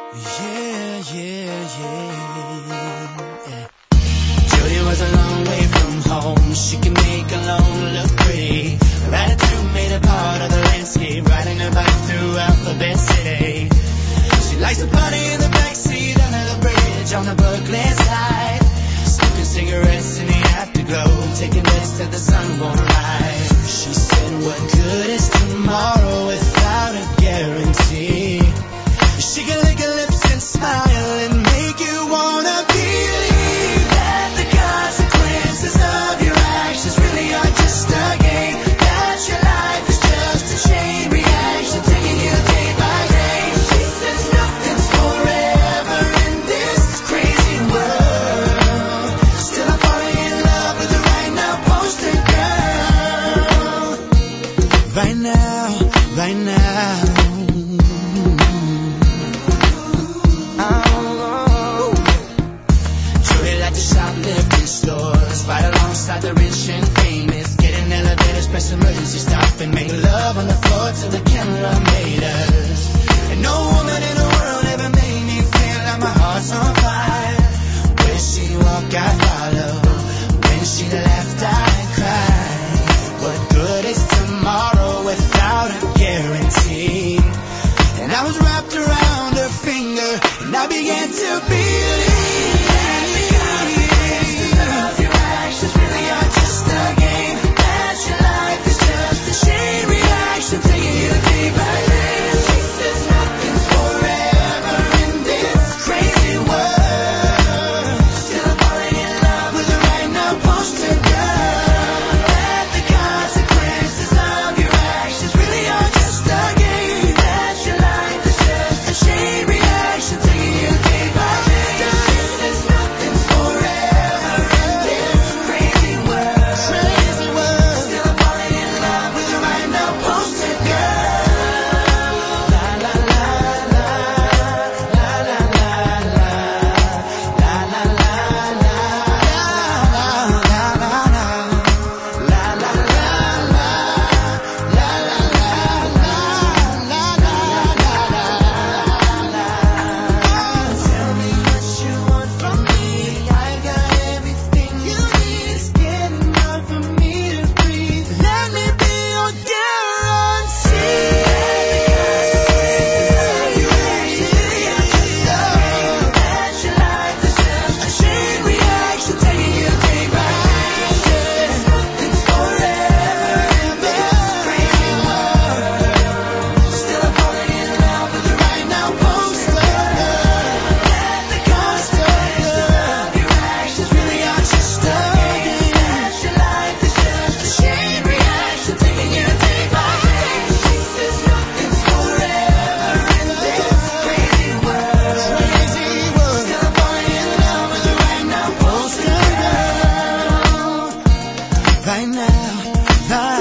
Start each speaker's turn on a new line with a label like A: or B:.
A: Yeah, yeah, yeah. Judy was a long way from home. She can make alone look pretty. Her attitude made her part of the landscape, riding her bike throughout the best city. She likes to party in the backseat under the bridge on the Brooklyn side, smoking cigarettes in the afterglow, taking bets till the sun won't rise. She said, what good is tomorrow without a guarantee? She can lick her lips and smile and make you wanna believe that the consequences of your actions really are just a game, that your life is just a chain reaction taking you day by day. She says nothing's forever in this crazy world. Still I'm falling in love with the right now poster girl. Right now, right now. Right alongside the rich and famous, get in elevators, press emergency stop, and make love on the floor till the camera made us. And no woman in the world ever made me feel like my heart's on fire. When she walked, I follow. When she left, I cried. What good is tomorrow without a guarantee? And I was wrapped around her finger, and I began to believe right now.